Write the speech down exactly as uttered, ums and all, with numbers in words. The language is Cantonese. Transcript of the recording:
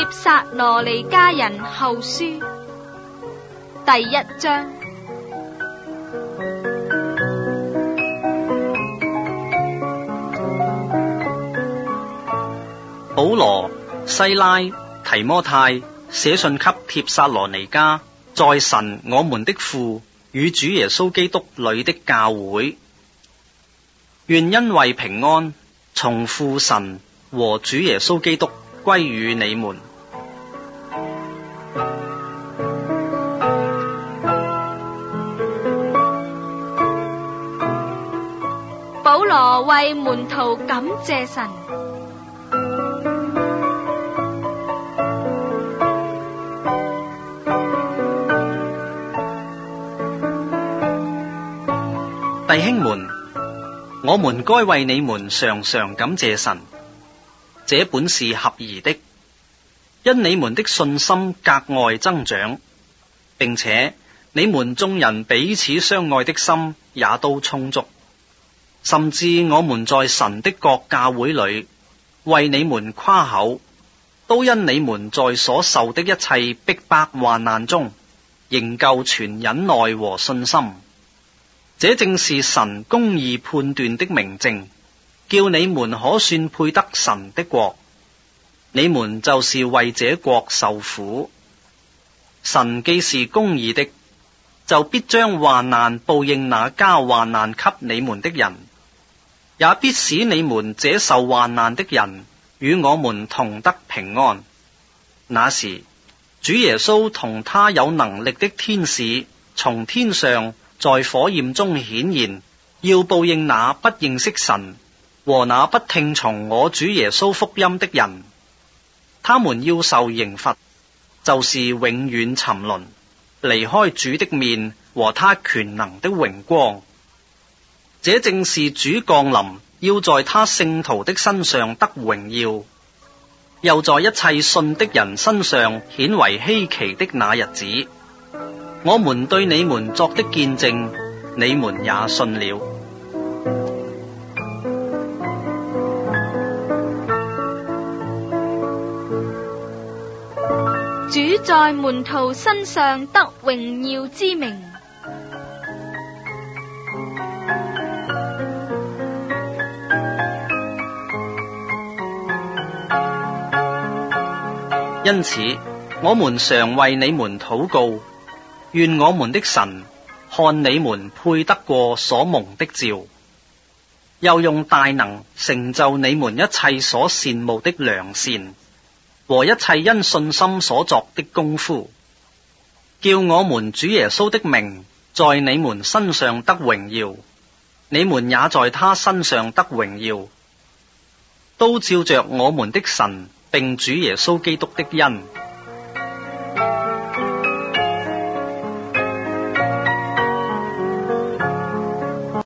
帖撒羅尼迦人後書第一章。 保羅、西拉、提摩太寫信給帖撒羅尼迦在神我們的父與主耶穌基督裏的教會，願恩惠平安從父神和主耶穌基督歸於你們。 保羅為門徒感謝神。 弟兄們，我們該為你們常常感謝神，這本是合宜的，因你們的信心格外增長，並且你們眾人彼此相愛的心也都充足，甚至我們在神的各教會裏為你們誇口，都因你們在所受的一切逼迫患難中，仍舊存忍耐和信心。這正是神公義判斷的明證，叫你們可算配得神的國。你們就是為這國受苦。神既是公義的，就必將患難報應那交患難給你們的人，也必使你們這受患難的人與我們同得平安。那時，主耶穌同他有能力的天使從天上在火焰中顯現，要報應那不認識神和那不聽從我主耶穌福音的人。他們要受刑罰，就是永遠沉淪，離開主的面和他權能的榮光。這正是主降臨，要在他聖徒的身上得榮耀，又在一切信的人身上顯為稀奇的那日子。我們對你們作的見證，你們也信了。 主在門徒身上得榮耀之名。 因此，我們常為你們禱告，願我們的神看你們配得過所蒙的召，又用大能成就你們一切所羨慕的良善和一切因信心所作的功夫，叫我們主耶穌的名在你們身上得榮耀，你們也在他身上得榮耀，都照着我們的神並主耶穌基督的恩。